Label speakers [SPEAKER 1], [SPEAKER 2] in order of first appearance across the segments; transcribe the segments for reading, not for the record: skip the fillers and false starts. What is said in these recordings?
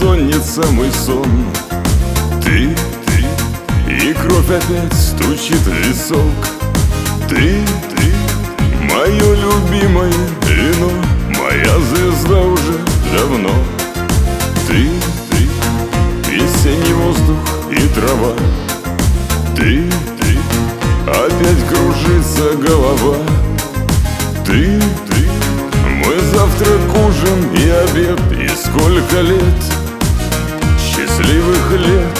[SPEAKER 1] бессонница мой сон. Ты, и кровь опять стучит в висок. Ты, мое любимое вино, моя звезда уже давно. Ты, весенний воздух и трава. Ты, опять кружится голова. Ты, мой завтрак, ужин и обед. И сколько лет, счастливых лет.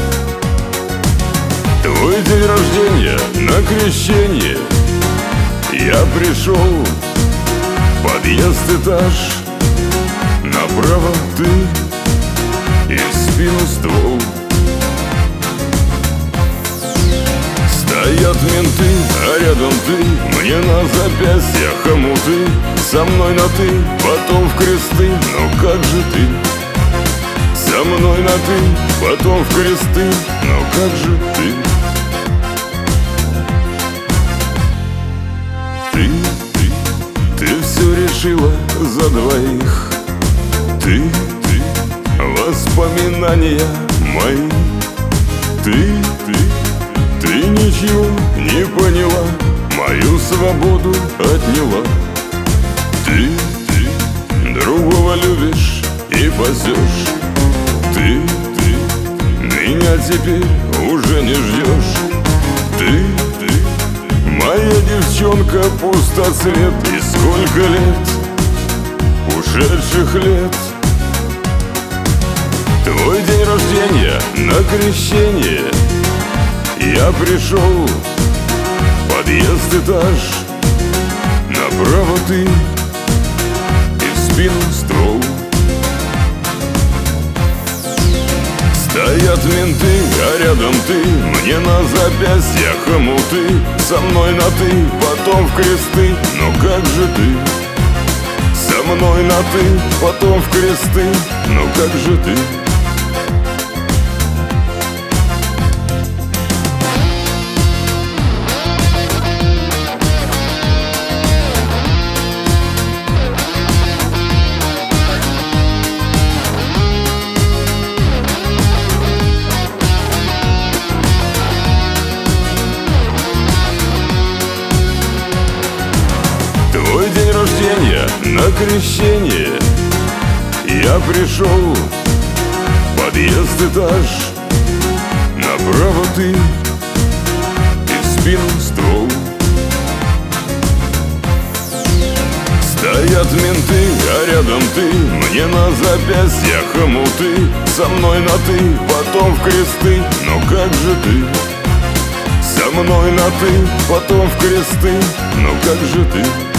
[SPEAKER 1] Твой день рождения на крещение. Я пришел, подъезд, этаж. Направо ты и в спину ствол. Стоят менты, а рядом ты. Мне на запястьях хомуты. Со мной на ты, потом в кресты. Но как же ты? Со мной на ты, потом в кресты. Но как же ты? Ты все решила за двоих. Ты, воспоминания мои. Ты ничего не поняла, мою свободу отняла. Ты другого любишь и пасешь. Ты меня теперь уже не ждешь. Ты моя девчонка, пустоцвет. И сколько лет, ушедших лет. Твой день рождения на крещение. Я пришел, подъезд, этаж. Направо ты и в спину ствол. Стоят менты, а рядом ты. Мне на запястьях хомуты. Со мной на ты, потом в кресты. Но как же ты? Со мной на ты, потом в кресты. Но как же ты? Твой день рождения на крещение. Я пришел, подъезд, этаж. Направо ты и в спину ствол. Стоят менты, а рядом ты. Мне на запястьях хомуты. Со мной на ты, потом в кресты. Но как же ты? Со мной на ты, потом в кресты. Но как же ты?